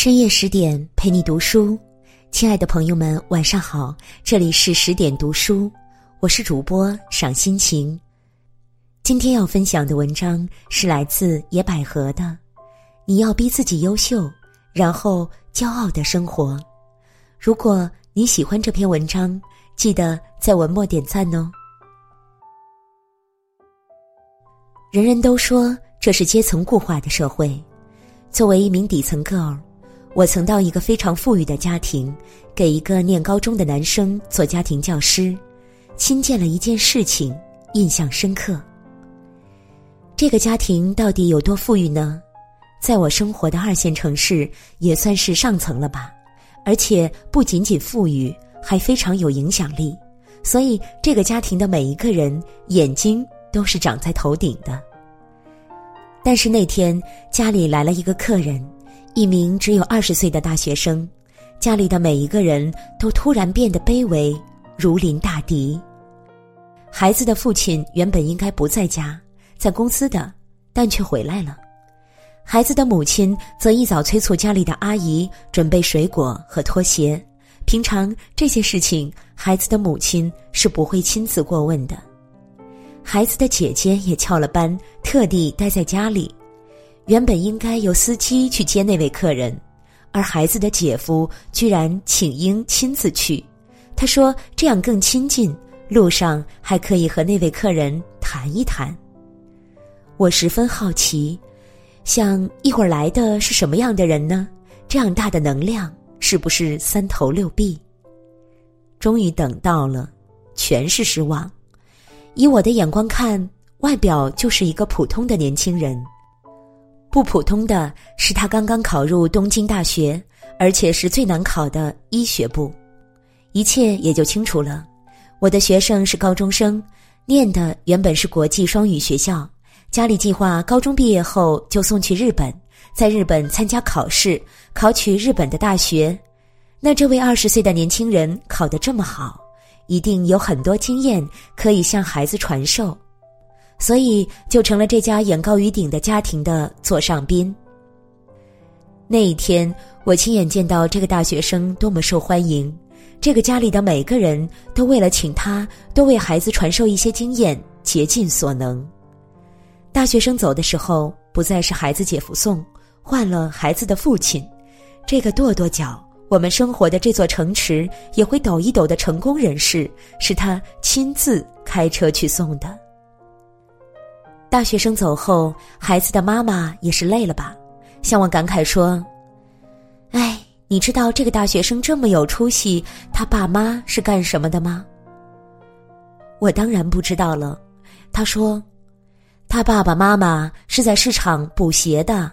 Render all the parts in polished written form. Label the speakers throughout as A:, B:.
A: 深夜10点陪你读书，亲爱的朋友们晚上好，这里是10点读书，我是主播赏心情。今天要分享的文章是来自野百合的你要逼自己优秀，然后骄傲的生活。如果你喜欢这篇文章，记得在文末点赞哦。人人都说这是阶层固化的社会，作为一名底层 girl，我曾到一个非常富裕的家庭，给一个念高中的男生做家庭教师，亲见了一件事情，印象深刻。这个家庭到底有多富裕呢？在我生活的2线城市也算是上层了吧，而且不仅仅富裕，还非常有影响力，所以这个家庭的每一个人眼睛都是长在头顶的。但是那天家里来了一个客人，一名只有20岁的大学生，家里的每一个人都突然变得卑微，如临大敌。孩子的父亲原本应该不在家，在公司的，但却回来了。孩子的母亲则一早催促家里的阿姨准备水果和拖鞋，平常这些事情孩子的母亲是不会亲自过问的。孩子的姐姐也翘了班，特地待在家里。原本应该由司机去接那位客人，而孩子的姐夫居然请缨亲自去。他说这样更亲近，路上还可以和那位客人谈一谈。我十分好奇，想一会儿来的是什么样的人呢？这样大的能量，是不是3头6臂？终于等到了，全是失望。以我的眼光看，外表就是一个普通的年轻人。不普通的是他刚刚考入东京大学，而且是最难考的医学部。一切也就清楚了。我的学生是高中生，念的原本是国际双语学校，家里计划高中毕业后就送去日本，在日本参加考试，考取日本的大学。那这位20岁的年轻人考得这么好，一定有很多经验可以向孩子传授，所以就成了这家眼高于顶的家庭的座上宾。那一天，我亲眼见到这个大学生多么受欢迎，这个家里的每个人都为了请他，都为孩子传授一些经验，竭尽所能。大学生走的时候，不再是孩子姐夫送，换了孩子的父亲。这个跺跺脚，我们生活的这座城池也会抖一抖的成功人士，是他亲自开车去送的。大学生走后，孩子的妈妈也是累了吧，向我感慨说，哎，你知道这个大学生这么有出息，他爸妈是干什么的吗？我当然不知道了。他说他爸爸妈妈是在市场补鞋的。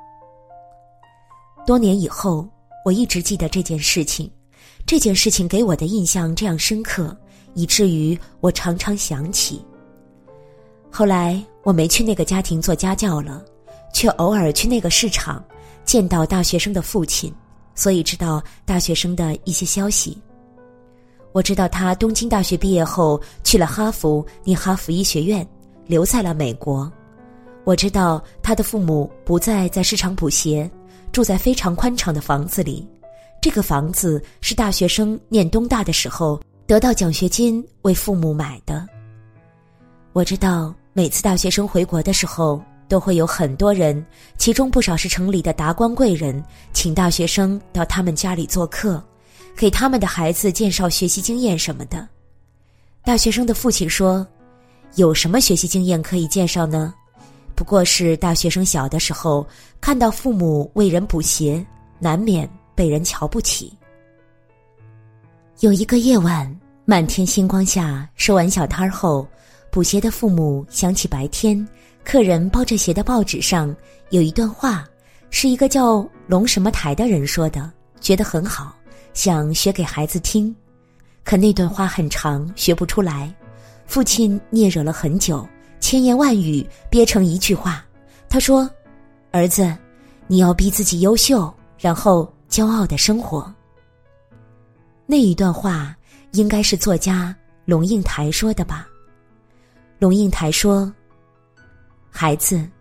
A: 多年以后，我一直记得这件事情，这件事情给我的印象这样深刻，以至于我常常想起。后来我没去那个家庭做家教了，却偶尔去那个市场，见到大学生的父亲，所以知道大学生的一些消息。我知道他东京大学毕业后去了哈佛，念哈佛医学院，留在了美国。我知道他的父母不再在市场补鞋，住在非常宽敞的房子里。这个房子是大学生念东大的时候得到奖学金为父母买的。我知道每次大学生回国的时候，都会有很多人，其中不少是城里的达官贵人，请大学生到他们家里做客，给他们的孩子介绍学习经验什么的。大学生的父亲说，有什么学习经验可以介绍呢？不过是大学生小的时候看到父母为人补鞋，难免被人瞧不起。有一个夜晚，满天星光下，收完小摊后，补鞋的父母想起白天客人包着鞋的报纸上有一段话，是一个叫龙什么台的人说的，觉得很好，想学给孩子听。可那段话很长，学不出来。父亲嗫嚅了很久，千言万语憋成一句话。他说，儿子，你要逼自己优秀，然后骄傲地生活。那一段话应该是作家龙应台说的吧。龙应台说，孩子，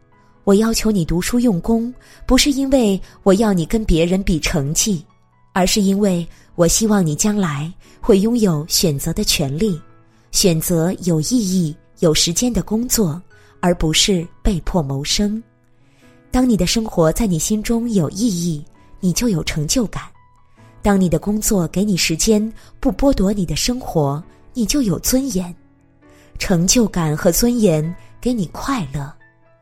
A: 我要求你读书用功，不是因为我要你跟别人比成绩，而是因为我希望你将来会拥有选择的权利，选择有意义、有时间的工作，而不是被迫谋生。当你的生活在你心中有意义，你就有成就感。当你的工作给你时间，不剥夺你的生活，你就有尊严。成就感和尊严给你快乐。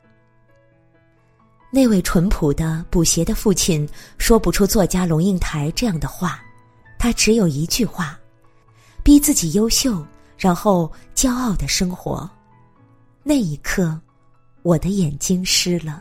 A: 那位淳朴的补鞋的父亲说不出作家龙应台这样的话，他只有一句话：逼自己优秀，然后骄傲地生活。那一刻，我的眼睛湿了。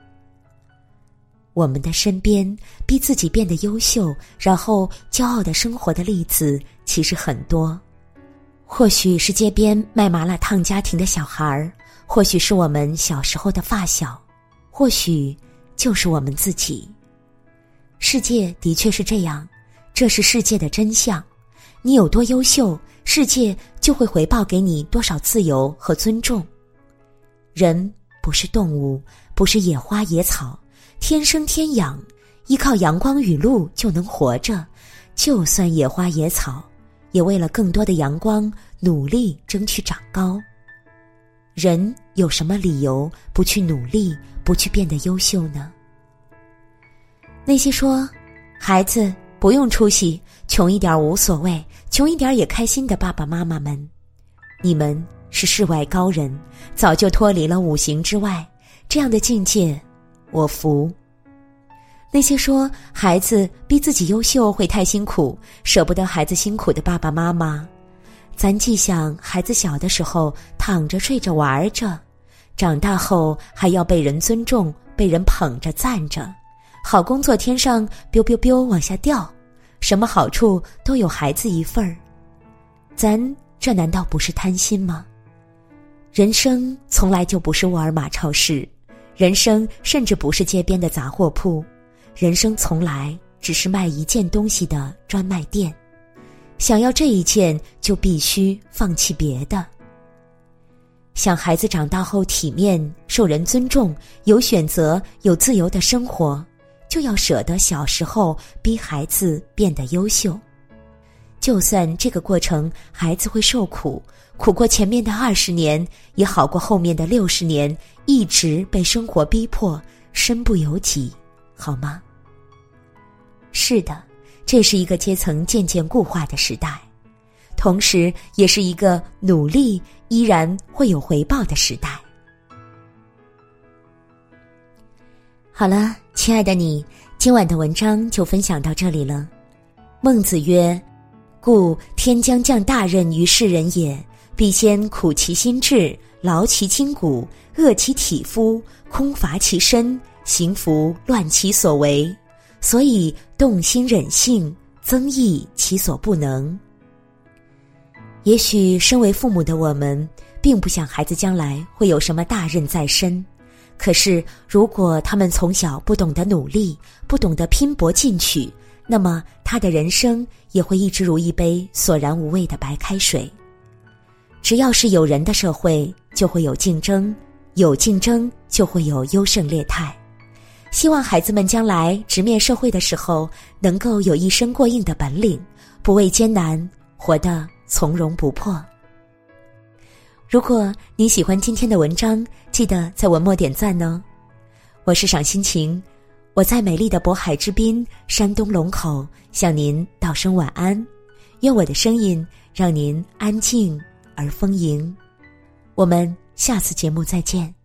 A: 我们的身边逼自己变得优秀，然后骄傲地生活的例子其实很多。或许是街边卖麻辣烫家庭的小孩，或许是我们小时候的发小，或许就是我们自己。世界的确是这样，这是世界的真相。你有多优秀，世界就会回报给你多少自由和尊重。人不是动物，不是野花野草，天生天养，依靠阳光雨露就能活着。就算野花野草，也为了更多的阳光努力争取长高。人有什么理由不去努力，不去变得优秀呢？那些说孩子不用出息，穷一点无所谓，穷一点也开心的爸爸妈妈们，你们是世外高人，早就脱离了五行之外，这样的境界我服。那些说孩子逼自己优秀会太辛苦，舍不得孩子辛苦的爸爸妈妈，咱既想孩子小的时候躺着睡着玩着，长大后还要被人尊重，被人捧着赞着，好工作天上 biu biu biu 往下掉，什么好处都有孩子一份儿，咱这难道不是贪心吗？人生从来就不是沃尔玛超市，人生甚至不是街边的杂货铺，人生从来只是卖一件东西的专卖店。想要这一件，就必须放弃别的。想孩子长大后体面、受人尊重、有选择、有自由的生活，就要舍得小时候逼孩子变得优秀。就算这个过程孩子会受苦，苦过前面的20年，也好过后面的60年一直被生活逼迫，身不由己，好吗？是的，这是一个阶层渐渐固化的时代，同时也是一个努力依然会有回报的时代。好了，亲爱的你，今晚的文章就分享到这里了。孟子曰：故天将降大任于世人也，必先苦其心志，劳其筋骨，饿其体肤，空乏其身，行拂乱其所为，所以动心忍性，增益其所不能。也许身为父母的我们并不想孩子将来会有什么大任在身，可是如果他们从小不懂得努力，不懂得拼搏进取，那么他的人生也会一直如一杯索然无味的白开水。只要是有人的社会，就会有竞争，有竞争就会有优胜劣汰。希望孩子们将来直面社会的时候，能够有一身过硬的本领，不畏艰难，活得从容不迫。如果你喜欢今天的文章，记得在文末点赞哦。我是赏心情，我在美丽的渤海之滨，山东龙口向您道声晚安，愿我的声音让您安静而丰盈。我们下次节目再见。